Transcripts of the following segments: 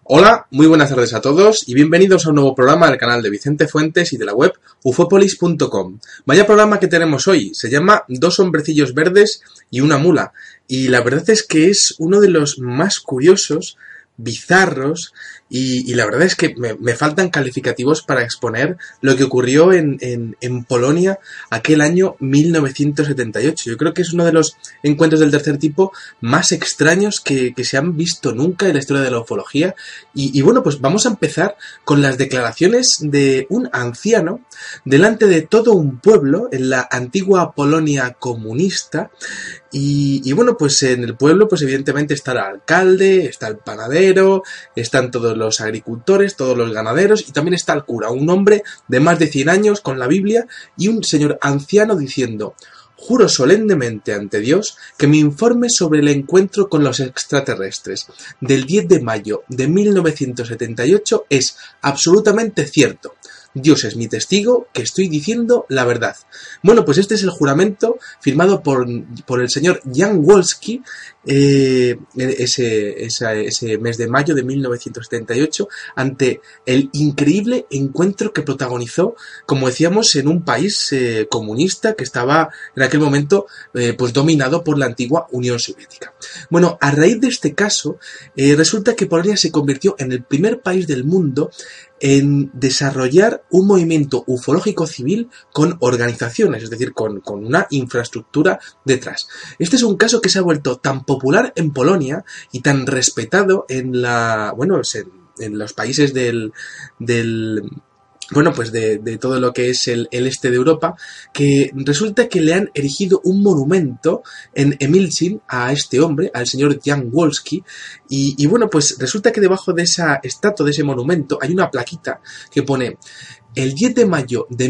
Hola, muy buenas tardes a todos y bienvenidos a un nuevo programa del canal de Vicente Fuentes y de la web ufopolis.com. Vaya programa que tenemos hoy, se llama Dos hombrecillos verdes y una mula, y la verdad es que es uno de los más curiosos, bizarros, y la verdad es que me faltan calificativos para exponer lo que ocurrió en Polonia aquel año 1978. Yo creo que es uno de los encuentros del tercer tipo más extraños que se han visto nunca en la historia de la ufología. Y bueno, pues vamos a empezar con las declaraciones de un anciano delante de todo un pueblo en la antigua Polonia comunista. Y bueno, pues en el pueblo pues evidentemente está el alcalde, está el panadero, están todos los agricultores, todos los ganaderos y también está el cura, un hombre de más de 100 años con la Biblia y un señor anciano diciendo: juro solemnemente ante Dios que mi informe sobre el encuentro con los extraterrestres del 10 de mayo de 1978 es absolutamente cierto. Dios es mi testigo que estoy diciendo la verdad. Bueno, pues este es el juramento firmado por el señor Jan Wolski ese mes de mayo de 1978 ante el increíble encuentro que protagonizó, como decíamos, en un país comunista que estaba en aquel momento pues dominado por la antigua Unión Soviética. Bueno, a raíz de este caso resulta que Polonia se convirtió en el primer país del mundo en desarrollar un movimiento ufológico civil con organizaciones, es decir, con una infraestructura detrás. Este es un caso que se ha vuelto tan popular en Polonia y tan respetado en los países de todo lo que es el este de Europa, que resulta que le han erigido un monumento en Emilcin a este hombre, al señor Jan Wolski, y bueno, pues resulta que debajo de esa estatua, de ese monumento, hay una plaquita que pone: el 10 de mayo de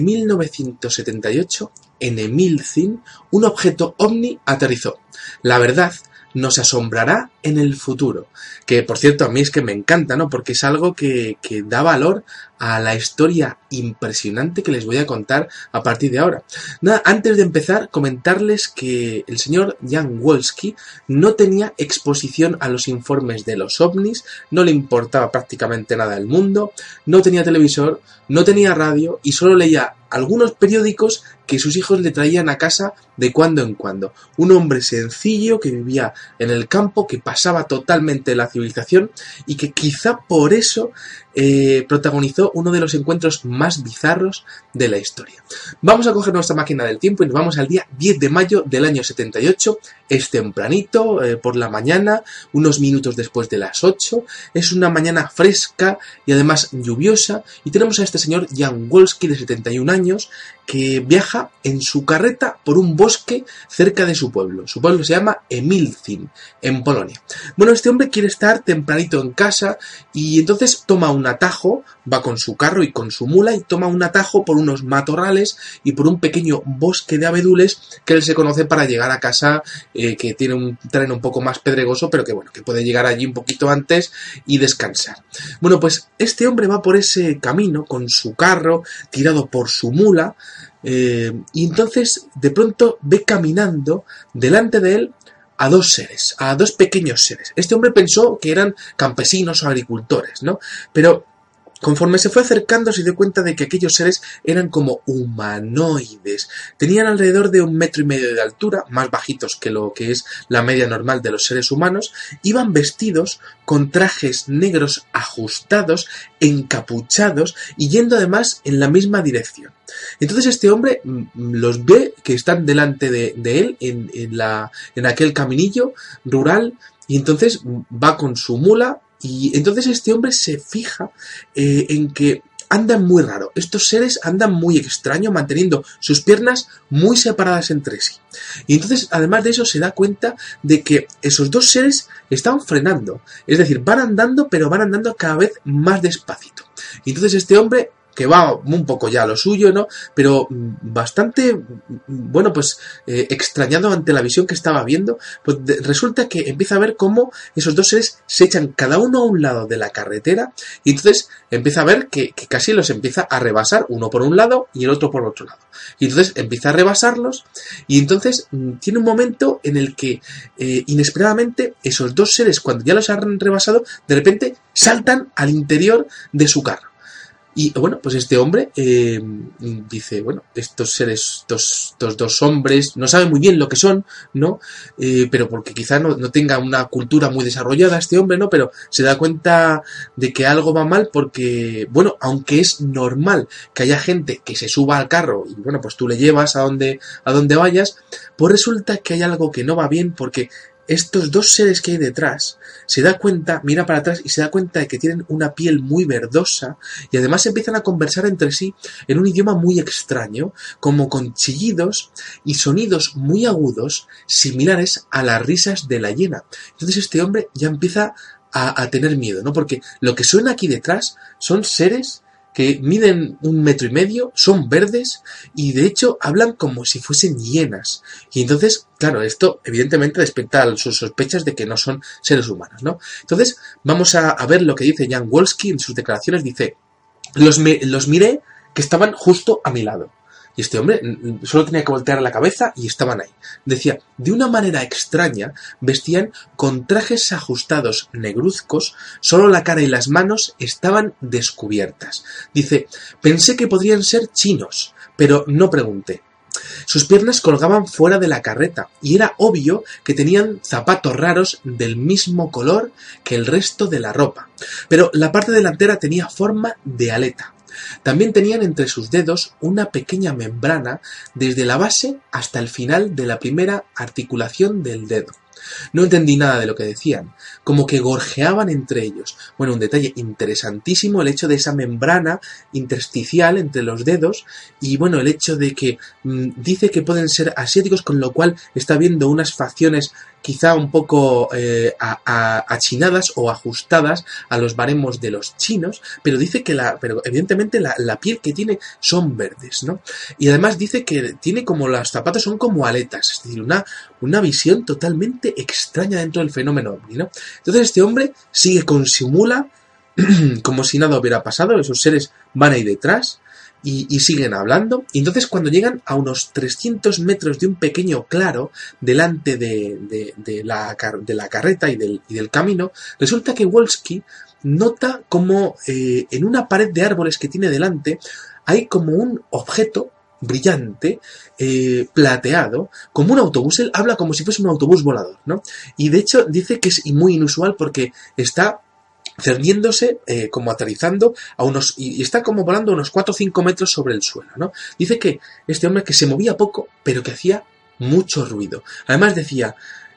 1978, en Emilcin, un objeto ovni aterrizó. La verdad nos asombrará en el futuro. Que, por cierto, a mí es que me encanta, ¿no? Porque es algo que da valor a la historia impresionante que les voy a contar a partir de ahora. Nada, antes de empezar, comentarles que el señor Jan Wolski no tenía exposición a los informes de los ovnis, no le importaba prácticamente nada del mundo, no tenía televisor, no tenía radio y solo leía algunos periódicos que sus hijos le traían a casa de cuando en cuando. Un hombre sencillo que vivía en el campo, que pasaba totalmente la civilización y que quizá por eso protagonizó uno de los encuentros más bizarros de la historia. Vamos a coger nuestra máquina del tiempo y nos vamos al día 10 de mayo del año 78. Es tempranito, por la mañana, unos minutos después de las 8. Es una mañana fresca y además lluviosa, y tenemos a este señor Jan Wolski de 71 años que viaja en su carreta por un bosque cerca de su pueblo. Su pueblo se llama Emilcin, en Polonia. Bueno, este hombre quiere estar tempranito en casa y entonces toma un atajo, va con su carro y con su mula y toma un atajo por unos matorrales y por un pequeño bosque de abedules que él se conoce para llegar a casa, que tiene un terreno un poco más pedregoso, pero que bueno, que puede llegar allí un poquito antes y descansar. Bueno, pues este hombre va por ese camino con su carro, tirado por su mula, y entonces de pronto ve caminando delante de él a dos seres, a dos pequeños seres. Este hombre pensó que eran campesinos o agricultores, ¿no? Pero conforme se fue acercando se dio cuenta de que aquellos seres eran como humanoides. Tenían alrededor de 1,5 metros de altura, más bajitos que lo que es la media normal de los seres humanos. Iban vestidos con trajes negros ajustados, encapuchados y yendo además en la misma dirección. Entonces este hombre los ve que están delante de él en aquel caminillo rural, y entonces va con su mula. Y entonces este hombre se fija en que andan muy raro. Estos seres andan muy extraño, manteniendo sus piernas muy separadas entre sí. Y entonces, además de eso, se da cuenta de que esos dos seres están frenando. Es decir, van andando, pero van andando cada vez más despacito. Y entonces este hombre que va un poco ya a lo suyo, ¿no? Pero bastante, bueno, pues extrañado ante la visión que estaba viendo, pues resulta que empieza a ver cómo esos dos seres se echan cada uno a un lado de la carretera y entonces empieza a ver que casi los empieza a rebasar, uno por un lado y el otro por otro lado. Y entonces empieza a rebasarlos y entonces tiene un momento en el que inesperadamente esos dos seres, cuando ya los han rebasado, de repente saltan al interior de su carro. Y bueno, pues este hombre dice, bueno, estos seres, estos dos hombres, no sabe muy bien lo que son, ¿no? Pero porque quizá no tenga una cultura muy desarrollada este hombre, ¿no? Pero se da cuenta de que algo va mal porque, bueno, aunque es normal que haya gente que se suba al carro y, bueno, pues tú le llevas a donde vayas, pues resulta que hay algo que no va bien porque estos dos seres que hay detrás, se da cuenta, mira para atrás y se da cuenta de que tienen una piel muy verdosa y además empiezan a conversar entre sí en un idioma muy extraño, como con chillidos y sonidos muy agudos similares a las risas de la hiena. Entonces este hombre ya empieza a tener miedo, ¿no? Porque lo que suena aquí detrás son seres que miden 1,5 metros, son verdes y de hecho hablan como si fuesen hienas. Y entonces, claro, esto evidentemente despierta sus sospechas de que no son seres humanos, ¿no? Entonces, vamos a ver lo que dice Jan Wolski en sus declaraciones. Dice, los miré que estaban justo a mi lado. Y este hombre solo tenía que voltear la cabeza y estaban ahí. Decía, de una manera extraña, vestían con trajes ajustados negruzcos, solo la cara y las manos estaban descubiertas. Dice, pensé que podrían ser chinos, pero no pregunté. Sus piernas colgaban fuera de la carreta y era obvio que tenían zapatos raros del mismo color que el resto de la ropa. Pero la parte delantera tenía forma de aleta. También tenían entre sus dedos una pequeña membrana desde la base hasta el final de la primera articulación del dedo. No entendí nada de lo que decían, como que gorjeaban entre ellos. Bueno, un detalle interesantísimo, el hecho de esa membrana intersticial entre los dedos y, bueno, el hecho de que dice que pueden ser asiáticos, con lo cual está viendo unas facciones quizá un poco achinadas o ajustadas a los baremos de los chinos, pero dice que pero evidentemente la piel que tiene son verdes, ¿no? Y además dice que tiene como los zapatos son como aletas, es decir, una visión totalmente extraña dentro del fenómeno ovni, ¿no? Entonces este hombre sigue con su mula como si nada hubiera pasado, esos seres van ahí detrás y siguen hablando. Y entonces cuando llegan a unos 300 metros de un pequeño claro delante de la carreta y del camino, resulta que Wolski nota como en una pared de árboles que tiene delante hay como un objeto brillante, plateado, como un autobús. Él habla como si fuese un autobús volador, ¿no? Y de hecho dice que es muy inusual porque está cerniéndose, como aterrizando a unos, y está como volando a unos 4 o 5 metros sobre el suelo, ¿no? Dice que este hombre que se movía poco, pero que hacía mucho ruido. Además decía,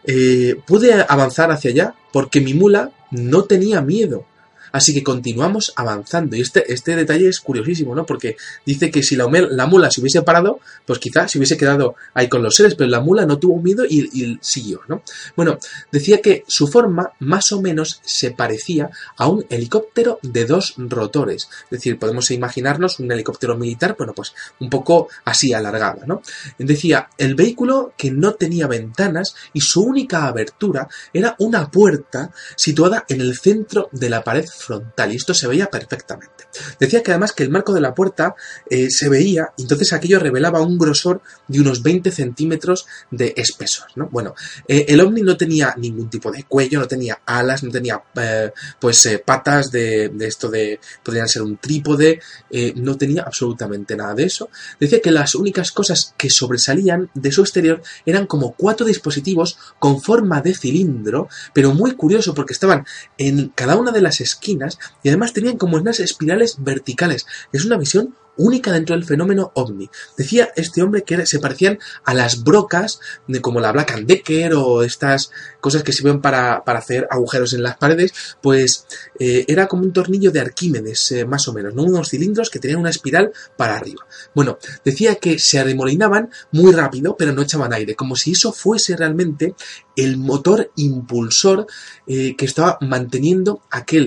pude avanzar hacia allá porque mi mula no tenía miedo. Así que continuamos avanzando. Y este detalle es curiosísimo, ¿no? Porque dice que si la mula se hubiese parado, pues quizás se hubiese quedado ahí con los seres, pero la mula no tuvo miedo y siguió, ¿no? Bueno, decía que su forma más o menos se parecía a un helicóptero de 2 rotores. Es decir, podemos imaginarnos un helicóptero militar, bueno, pues un poco así alargado, ¿no? Decía, el vehículo que no tenía ventanas y su única abertura era una puerta situada en el centro de la pared frontal, y esto se veía perfectamente. Decía que además que el marco de la puerta se veía, y entonces aquello revelaba un grosor de unos 20 centímetros de espesor, ¿no? Bueno, el ovni no tenía ningún tipo de cuello, no tenía alas, no tenía patas de esto de, podrían ser un trípode, no tenía absolutamente nada de eso. Decía que las únicas cosas que sobresalían de su exterior eran como 4 dispositivos con forma de cilindro, pero muy curioso porque estaban en cada una de las esquinas y además tenían como unas espirales verticales. Es una visión única dentro del fenómeno ovni. Decía este hombre que se parecían a las brocas como la Black & Decker o estas cosas que sirven para hacer agujeros en las paredes, pues era como un tornillo de Arquímedes, más o menos, ¿no? Unos cilindros que tenían una espiral para arriba. Bueno, decía que se arremolinaban muy rápido, pero no echaban aire, como si eso fuese realmente el motor impulsor que estaba manteniendo aquel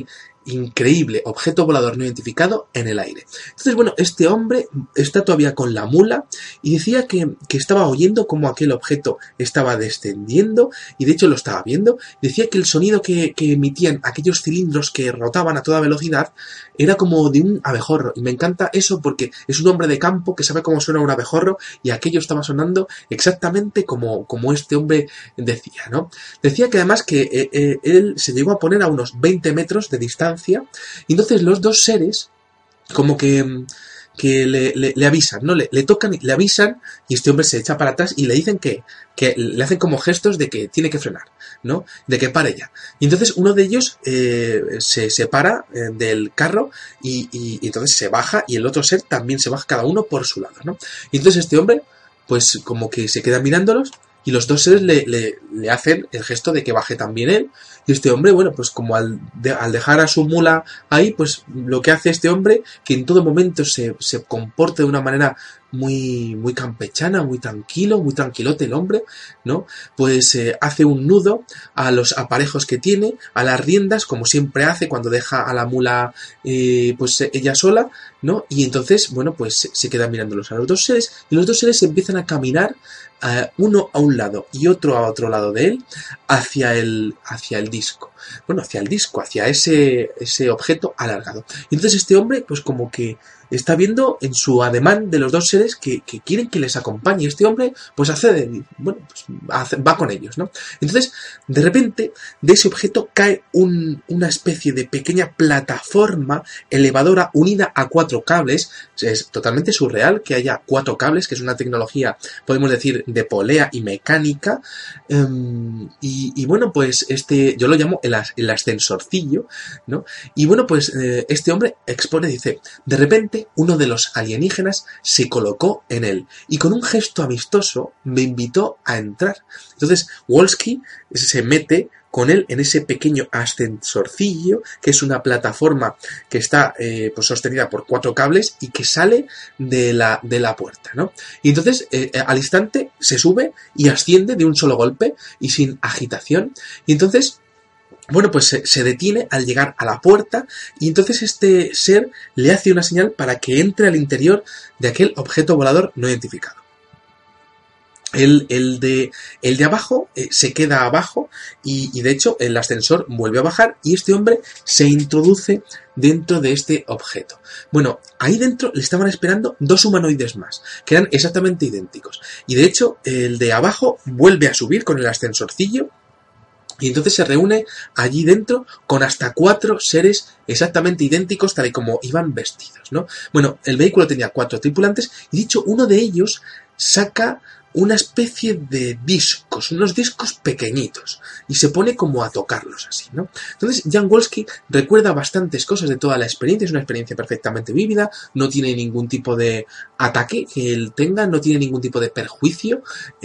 increíble objeto volador no identificado en el aire. Entonces, bueno, este hombre está todavía con la mula y decía que estaba oyendo cómo aquel objeto estaba descendiendo, y de hecho lo estaba viendo. Decía que el sonido que emitían aquellos cilindros que rotaban a toda velocidad era como de un abejorro, y me encanta eso porque es un hombre de campo que sabe cómo suena un abejorro, y aquello estaba sonando exactamente como este hombre decía, ¿no? Decía que además que él se llegó a poner a unos 20 metros de distancia, y entonces los dos seres como que le avisan, ¿no? Le tocan, le avisan, y este hombre se echa para atrás y le dicen que le hacen como gestos de que tiene que frenar, ¿no? De que pare ya. Y entonces uno de ellos se separa del carro y entonces se baja, y el otro ser también se baja, cada uno por su lado, ¿no? Y entonces este hombre pues como que se queda mirándolos, y los dos seres le hacen el gesto de que baje también él. Y este hombre, bueno, pues como al dejar a su mula ahí, pues lo que hace este hombre, que en todo momento se comporta de una manera muy, muy campechana, muy tranquilo, muy tranquilote el hombre, ¿no? Pues hace un nudo a los aparejos que tiene, a las riendas, como siempre hace cuando deja a la mula pues ella sola, ¿no? Y entonces, bueno, pues se queda mirándolos a los dos seres, y los dos seres empiezan a caminar, uno a un lado y otro a otro lado de él, hacia el disco. Bueno, hacia el disco, hacia ese objeto alargado. Y entonces este hombre, pues como que está viendo en su ademán de los dos seres que quieren que les acompañe. Este hombre, pues va con ellos, ¿no? Entonces, de repente, de ese objeto cae una especie de pequeña plataforma elevadora unida a 4 cables. Es totalmente surreal que haya 4 cables, que es una tecnología, podemos decir, de polea y mecánica. Y bueno, pues yo lo llamo el ascensorcillo, ¿no? Y bueno, pues este hombre expone, dice, de repente uno de los alienígenas se colocó en él y con un gesto amistoso me invitó a entrar. Entonces Wolski se mete con él en ese pequeño ascensorcillo, que es una plataforma que está pues sostenida por 4 cables y que sale de la puerta, ¿no? Y entonces al instante se sube y asciende de un solo golpe y sin agitación. Y entonces, bueno, pues se detiene al llegar a la puerta, y entonces este ser le hace una señal para que entre al interior de aquel objeto volador no identificado. El de abajo se queda abajo, y de hecho el ascensor vuelve a bajar, y este hombre se introduce dentro de este objeto. Bueno, ahí dentro le estaban esperando 2 humanoides más, que eran exactamente idénticos. Y de hecho el de abajo vuelve a subir con el ascensorcillo, y entonces se reúne allí dentro con hasta 4 seres exactamente idénticos, tal y como iban vestidos, ¿no? Bueno, el vehículo tenía 4 tripulantes, y dicho, uno de ellos saca una especie de discos, unos discos pequeñitos, y se pone como a tocarlos así, ¿no? Entonces Jan Wolski recuerda bastantes cosas de toda la experiencia. Es una experiencia perfectamente vívida, no tiene ningún tipo de ataque que él tenga, no tiene ningún tipo de perjuicio,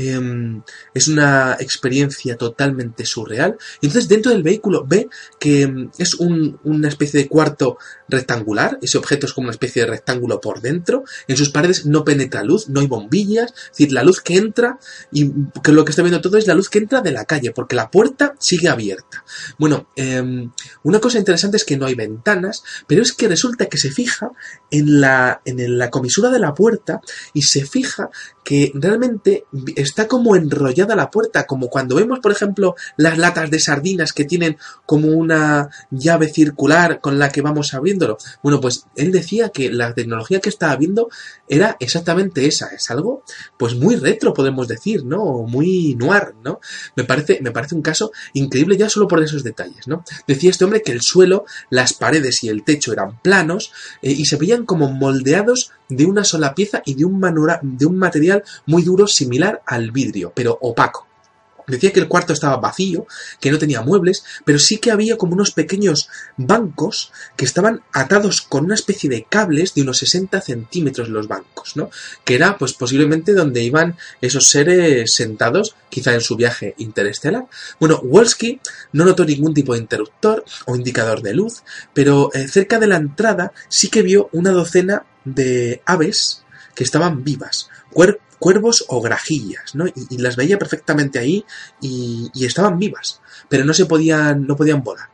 es una experiencia totalmente surreal. Y entonces dentro del vehículo ve que es una especie de cuarto rectangular. Ese objeto es como una especie de rectángulo por dentro, en sus paredes no penetra luz, no hay bombillas, es decir, la luz que entra, y que lo que está viendo todo es la luz que entra de la calle, porque la puerta sigue abierta. Bueno, una cosa interesante es que no hay ventanas, pero es que resulta que se fija en la comisura de la puerta, y se fija que realmente está como enrollada la puerta, como cuando vemos, por ejemplo, las latas de sardinas que tienen como una llave circular con la que vamos abriéndolo. Bueno, pues él decía que la tecnología que estaba viendo era exactamente esa. Es algo pues muy retro, podemos decir, ¿no? Muy noir, ¿no? Me parece un caso increíble ya solo por esos detalles, ¿no? Decía este hombre que el suelo, las paredes y el techo eran planos, y se veían como moldeados de una sola pieza y de un material muy duro, similar al vidrio, pero opaco. Decía que el cuarto estaba vacío, que no tenía muebles, pero sí que había como unos pequeños bancos que estaban atados con una especie de cables de unos 60 centímetros los bancos, ¿no? Que era pues posiblemente donde iban esos seres sentados, quizá en su viaje interestelar. Bueno, Wolski no notó ningún tipo de interruptor o indicador de luz, pero cerca de la entrada sí que vio una docena de aves que estaban vivas, cuervos o grajillas, ¿no? Y las veía perfectamente ahí, y estaban vivas, pero no podían volar.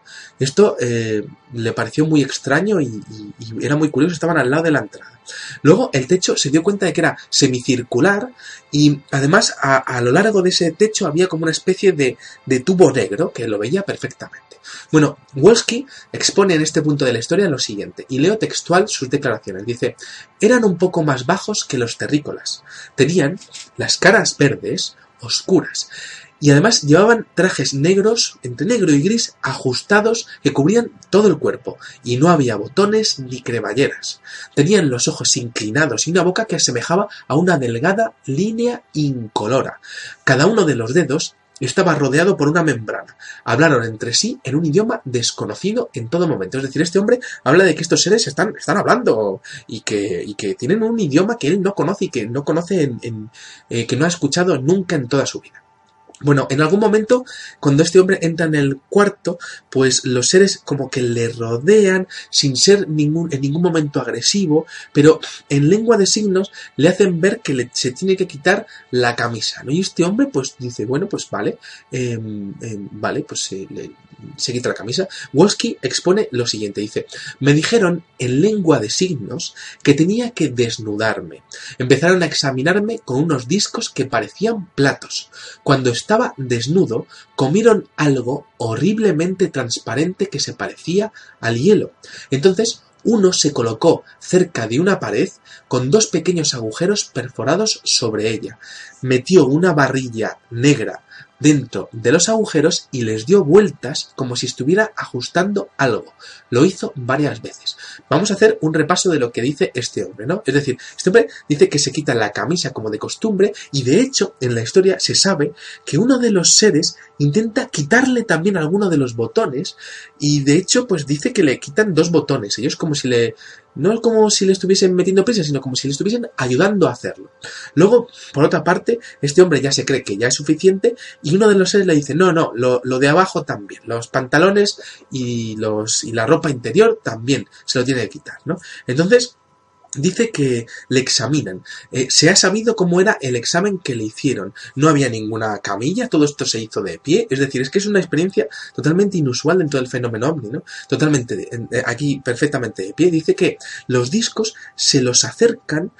Esto le pareció muy extraño y era muy curioso, estaban al lado de la entrada. Luego el techo se dio cuenta de que era semicircular y además a lo largo de ese techo había como una especie de tubo negro que lo veía perfectamente. Bueno, Wolski expone en este punto de la historia lo siguiente, y leo textual sus declaraciones. Dice: eran un poco más bajos que los terrícolas, tenían las caras verdes, oscuras, y además llevaban trajes negros, entre negro y gris, ajustados que cubrían todo el cuerpo, y no había botones ni cremalleras. Tenían los ojos inclinados y una boca que asemejaba a una delgada línea incolora. Cada uno de los dedos estaba rodeado por una membrana. Hablaron entre sí en un idioma desconocido en todo momento. Es decir, este hombre habla de que estos seres están hablando y que tienen un idioma que él no conoce y que no conoce que no ha escuchado nunca en toda su vida. Bueno, en algún momento, cuando este hombre entra en el cuarto, pues los seres como que le rodean sin ser en ningún momento agresivo, pero en lengua de signos le hacen ver que se tiene que quitar la camisa, ¿no? Y este hombre pues dice, bueno, pues vale, pues se quita la camisa. Wolski expone lo siguiente, dice: me dijeron en lengua de signos que tenía que desnudarme. Empezaron a examinarme con unos discos que parecían platos. Cuando estaba desnudo, comieron algo horriblemente transparente que se parecía al hielo. Entonces uno se colocó cerca de una pared con dos pequeños agujeros perforados sobre ella. Metió una varilla negra dentro de los agujeros y les dio vueltas como si estuviera ajustando algo. Lo hizo varias veces. Vamos a hacer un repaso de lo que dice este hombre, ¿no? Es decir, este hombre dice que se quita la camisa como de costumbre y de hecho en la historia se sabe que uno de los seres intenta quitarle también alguno de los botones y de hecho pues dice que le quitan dos botones. Ellos como si no es como si le estuviesen metiendo prisa, sino como si le estuviesen ayudando a hacerlo. Luego, por otra parte, este hombre ya se cree que ya es suficiente y uno de los seres le dice, no, lo de abajo también, los pantalones y la ropa interior también se lo tiene que quitar, ¿no? Entonces, dice que le examinan. Se ha sabido cómo era el examen que le hicieron. No había ninguna camilla, todo esto se hizo de pie. Es decir, es que es una experiencia totalmente inusual dentro del fenómeno ovni, ¿no? Totalmente, aquí perfectamente de pie. Dice que los discos se los acercan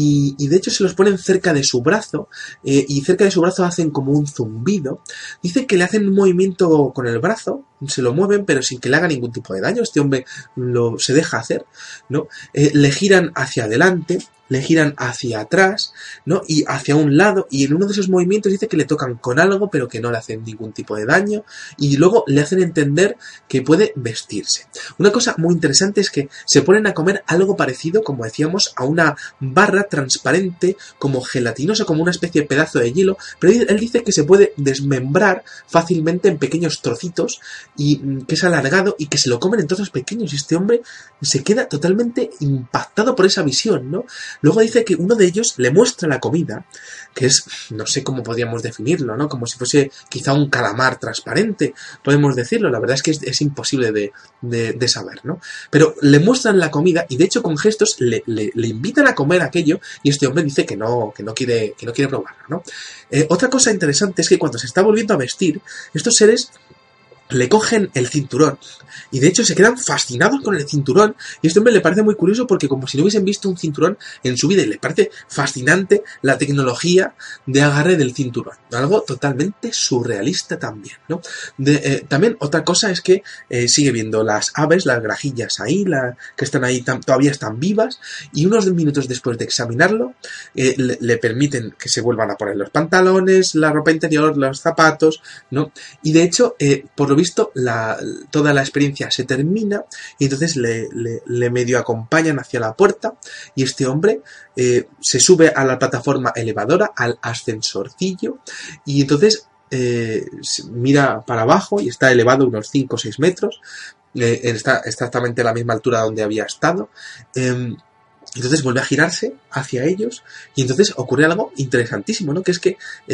y de hecho se los ponen cerca de su brazo y cerca de su brazo hacen como un zumbido. Dice que le hacen un movimiento con el brazo, se lo mueven pero sin que le haga ningún tipo de daño. Este hombre se deja hacer, ¿no? Le giran hacia adelante, le giran hacia atrás, ¿no? Y hacia un lado, y en uno de esos movimientos dice que le tocan con algo, pero que no le hacen ningún tipo de daño, y luego le hacen entender que puede vestirse. Una cosa muy interesante es que se ponen a comer algo parecido, como decíamos, a una barra transparente, como gelatinosa, como una especie de pedazo de hielo, pero él dice que se puede desmembrar fácilmente en pequeños trocitos, y que es alargado, y que se lo comen en trozos pequeños, y este hombre se queda totalmente impactado por esa visión, ¿no? Luego dice que uno de ellos le muestra la comida, que es, no sé cómo podríamos definirlo, ¿no? Como si fuese quizá un calamar transparente, podemos decirlo. La verdad es que es imposible de saber, ¿no? Pero le muestran la comida y de hecho con gestos le invitan a comer aquello y este hombre dice que no quiere probarlo, ¿no? Otra cosa interesante es que cuando se está volviendo a vestir, estos seres le cogen el cinturón y de hecho se quedan fascinados con el cinturón y a este hombre le parece muy curioso porque como si no hubiesen visto un cinturón en su vida y le parece fascinante la tecnología de agarre del cinturón, algo totalmente surrealista también, ¿no? También otra cosa es que sigue viendo las aves, las grajillas ahí, que están ahí, todavía están vivas y unos minutos después de examinarlo le permiten que se vuelvan a poner los pantalones, la ropa interior, los zapatos, ¿no? Y de hecho, por lo visto, toda la experiencia se termina y entonces le medio acompañan hacia la puerta y este hombre se sube a la plataforma elevadora, al ascensorcillo y entonces mira para abajo y está elevado unos 5 o 6 metros, está exactamente a la misma altura donde había estado. Entonces vuelve a girarse hacia ellos y entonces ocurre algo interesantísimo, ¿no? Que es que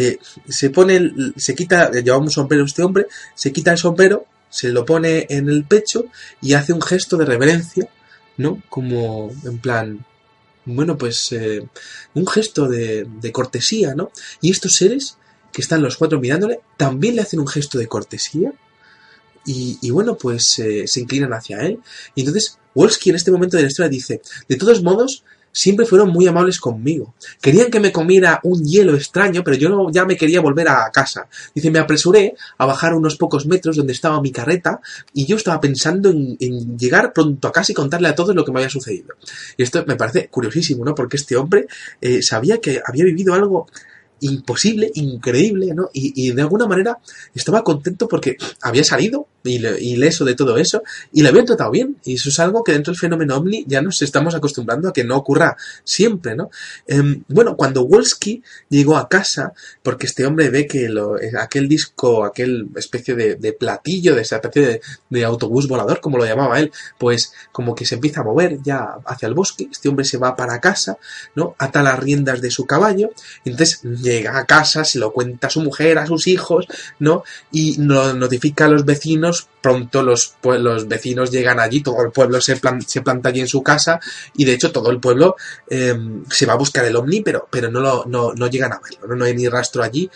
llevaba un sombrero este hombre, se quita el sombrero, se lo pone en el pecho y hace un gesto de reverencia, ¿no? Como en plan, bueno, pues un gesto de cortesía, ¿no? Y estos seres que están los cuatro mirándole también le hacen un gesto de cortesía. y bueno, pues se inclinan hacia él. Y entonces Wolski en este momento de la historia dice: de todos modos, siempre fueron muy amables conmigo. Querían que me comiera un hielo extraño, pero yo no, ya me quería volver a casa. Dice: me apresuré a bajar unos pocos metros donde estaba mi carreta y yo estaba pensando en llegar pronto a casa y contarle a todos lo que me había sucedido. Y esto me parece curiosísimo, ¿no? Porque este hombre sabía que había vivido algo imposible, increíble, ¿no? Y de alguna manera estaba contento porque había salido ileso de todo eso y le habían tratado bien. Y eso es algo que dentro del fenómeno ovni ya nos estamos acostumbrando a que no ocurra siempre, ¿no? Bueno, cuando Wolski llegó a casa, porque este hombre ve que aquel disco, aquel especie de platillo, de esa especie de autobús volador, como lo llamaba él, pues como que se empieza a mover ya hacia el bosque. Este hombre se va para casa, ¿no? Ata las riendas de su caballo, y entonces llega a casa, se lo cuenta a su mujer, a sus hijos, ¿no? Y notifica a los vecinos. Pronto los vecinos llegan allí, todo el pueblo se planta allí en su casa, y de hecho todo el pueblo se va a buscar el ovni, pero no llegan a verlo, no hay ni rastro allí.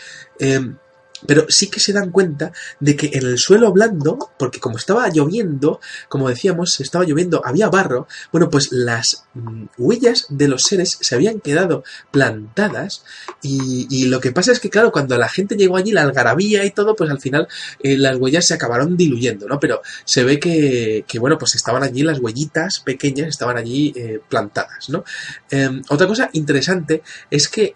Pero sí que se dan cuenta de que en el suelo blando, porque como estaba lloviendo, como decíamos, estaba lloviendo, había barro, bueno, pues las huellas de los seres se habían quedado plantadas, y lo que pasa es que, claro, cuando la gente llegó allí, la algarabía y todo, pues al final las huellas se acabaron diluyendo, ¿no? Pero se ve que bueno, pues estaban allí las huellitas pequeñas, estaban allí plantadas, ¿no? Otra cosa interesante es que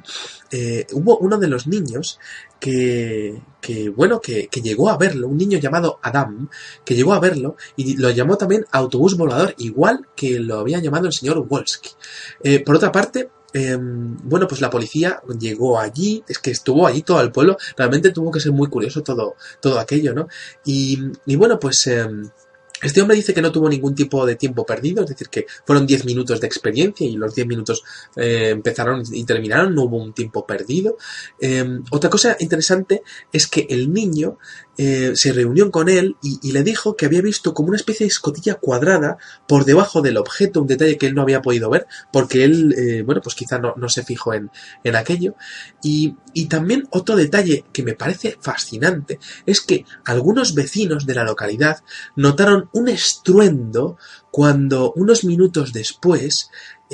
hubo uno de los niños que llegó a verlo, un niño llamado Adam, que llegó a verlo y lo llamó también autobús volador, igual que lo había llamado el señor Wolski. Por otra parte, bueno, pues la policía llegó allí, es que estuvo allí todo el pueblo, realmente tuvo que ser muy curioso todo aquello, ¿no? Y bueno, pues este hombre dice que no tuvo ningún tipo de tiempo perdido, es decir, que fueron 10 minutos de experiencia y los 10 minutos empezaron y terminaron, no hubo un tiempo perdido. Otra cosa interesante es que el niño se reunió con él y le dijo que había visto como una especie de escotilla cuadrada por debajo del objeto, un detalle que él no había podido ver porque él, bueno, pues quizá no se fijó en aquello. Y también otro detalle que me parece fascinante es que algunos vecinos de la localidad notaron un estruendo cuando unos minutos después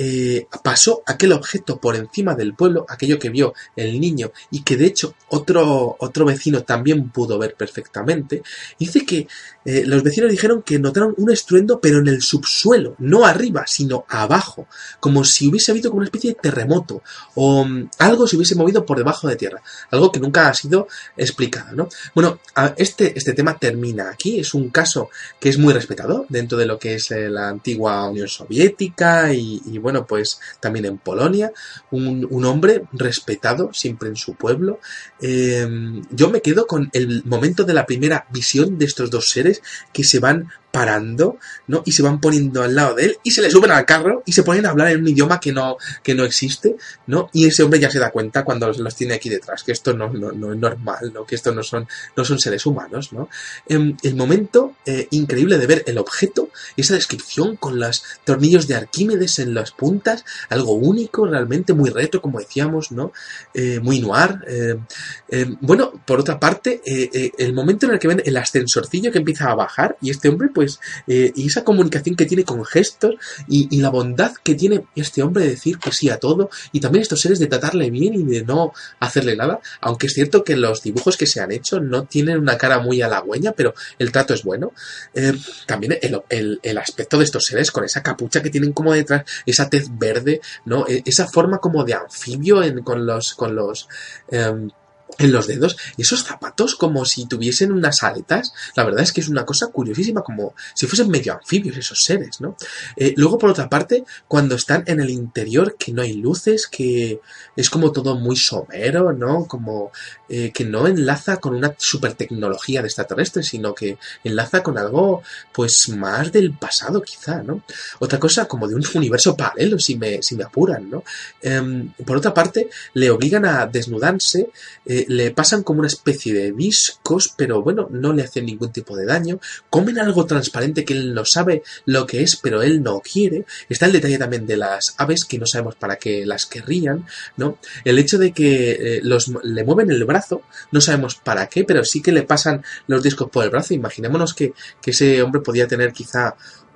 pasó aquel objeto por encima del pueblo, aquello que vio el niño y que de hecho otro vecino también pudo ver perfectamente. Dice que los vecinos dijeron que notaron un estruendo pero en el subsuelo, no arriba sino abajo, como si hubiese habido como una especie de terremoto o algo se hubiese movido por debajo de tierra, algo que nunca ha sido explicado, ¿no? Bueno, este tema termina aquí, es un caso que es muy respetado dentro de lo que es la antigua Unión Soviética y bueno, pues también en Polonia, un hombre respetado siempre en su pueblo. Yo me quedo con el momento de la primera visión de estos dos seres que se van parando, ¿no? Y se van poniendo al lado de él y se le suben al carro y se ponen a hablar en un idioma que no existe, ¿no? Y ese hombre ya se da cuenta cuando los tiene aquí detrás, que esto no es normal, ¿no? Que esto no son seres humanos, ¿no? El momento increíble de ver el objeto, esa descripción con los tornillos de Arquímedes en las puntas, algo único, realmente muy retro, como decíamos, ¿no? Muy noir. Bueno, por otra parte, el momento en el que ven el ascensorcillo que empieza a bajar y este hombre, pues, y esa comunicación que tiene con gestos y la bondad que tiene este hombre de decir que sí a todo y también estos seres de tratarle bien y de no hacerle nada, aunque es cierto que los dibujos que se han hecho no tienen una cara muy halagüeña, pero el trato es bueno. También el aspecto de estos seres con esa capucha que tienen como detrás, esa tez verde, ¿no? Esa forma como de anfibio en los dedos, y esos zapatos como si tuviesen unas aletas, la verdad es que es una cosa curiosísima, como si fuesen medio anfibios esos seres, ¿no? Luego, por otra parte, cuando están en el interior, que no hay luces, que es como todo muy somero, ¿no? Como que no enlaza con una super tecnología de extraterrestre, sino que enlaza con algo, pues, más del pasado, quizá, ¿no? Otra cosa como de un universo paralelo, si me apuran, ¿no? Por otra parte, le obligan a desnudarse le pasan como una especie de discos, pero bueno, no le hacen ningún tipo de daño. Comen algo transparente que él no sabe lo que es, pero él no quiere. Está el detalle también de las aves, que no sabemos para qué las querrían, ¿no? El hecho de que le mueven el brazo, no sabemos para qué, pero sí que le pasan los discos por el brazo. Imaginémonos que ese hombre podía tener quizá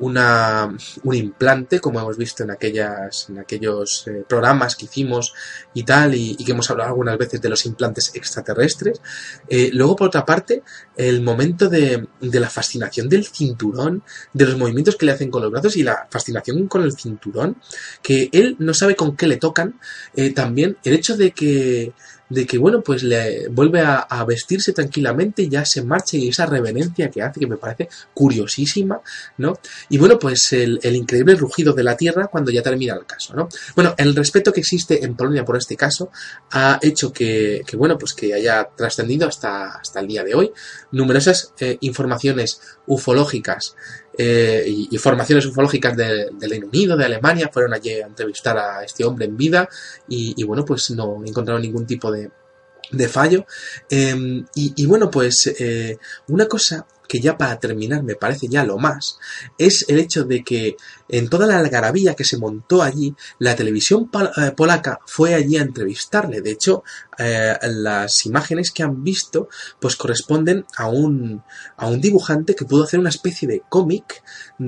un implante, como hemos visto en aquellos programas que hicimos y tal, y que hemos hablado algunas veces de los implantes extraterrestres. Luego, por otra parte, el momento de la fascinación del cinturón, de los movimientos que le hacen con los brazos y la fascinación con el cinturón, que él no sabe con qué le tocan. También el hecho de que bueno, pues le vuelve a vestirse tranquilamente y ya se marcha, y esa reverencia que hace, que me parece curiosísima, ¿no? Y bueno, pues el increíble rugido de la tierra cuando ya termina el caso, ¿no? Bueno, el respeto que existe en Polonia por este caso ha hecho que bueno, pues que haya trascendido hasta el día de hoy numerosas informaciones ufológicas y formaciones ufológicas del Reino Unido, de Alemania, fueron allí a entrevistar a este hombre en vida y bueno, pues no encontraron ningún tipo de fallo. Y bueno, pues una cosa que ya para terminar me parece ya lo más, es el hecho de que en toda la algarabía que se montó allí, la televisión polaca fue allí a entrevistarle. De hecho, las imágenes que han visto pues corresponden a un dibujante que pudo hacer una especie de cómic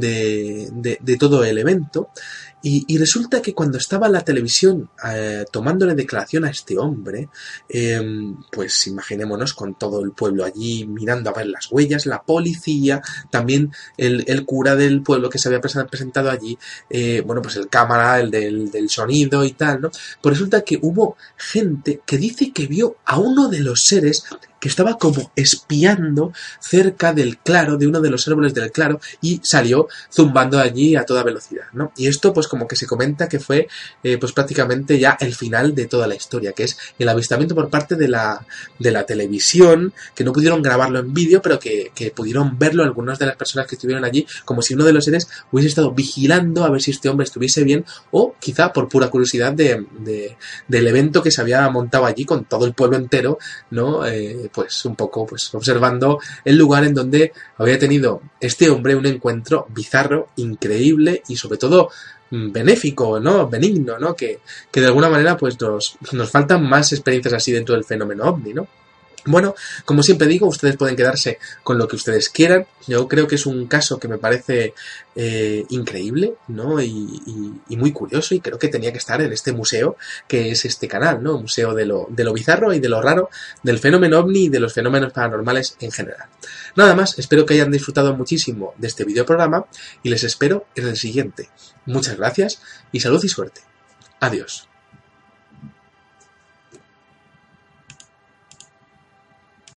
de todo el evento. Y resulta que cuando estaba la televisión tomándole declaración a este hombre, pues imaginémonos con todo el pueblo allí mirando a ver las huellas, la policía, también el cura del pueblo que se había presentado allí, bueno, pues el cámara, el del sonido y tal, ¿no? Pues resulta que hubo gente que dice que vio a uno de los seres que estaba como espiando cerca del claro, de uno de los árboles del claro, y salió zumbando allí a toda velocidad, ¿no? Y esto pues como que se comenta que fue pues prácticamente ya el final de toda la historia, que es el avistamiento por parte de la televisión, que no pudieron grabarlo en vídeo, pero que pudieron verlo algunas de las personas que estuvieron allí, como si uno de los seres hubiese estado vigilando a ver si este hombre estuviese bien, o quizá por pura curiosidad del evento que se había montado allí con todo el pueblo entero, ¿no? Pues un poco pues observando el lugar en donde había tenido este hombre un encuentro bizarro, increíble y sobre todo benéfico, ¿no? Benigno, ¿no? Que de alguna manera pues nos faltan más experiencias así dentro del fenómeno ovni, ¿no? Bueno, como siempre digo, ustedes pueden quedarse con lo que ustedes quieran. Yo creo que es un caso que me parece increíble, ¿no? Y muy curioso, y creo que tenía que estar en este museo que es este canal, ¿no? Museo de lo bizarro y de lo raro del fenómeno ovni y de los fenómenos paranormales en general. Nada más, espero que hayan disfrutado muchísimo de este videoprograma y les espero en el siguiente. Muchas gracias y salud y suerte. Adiós.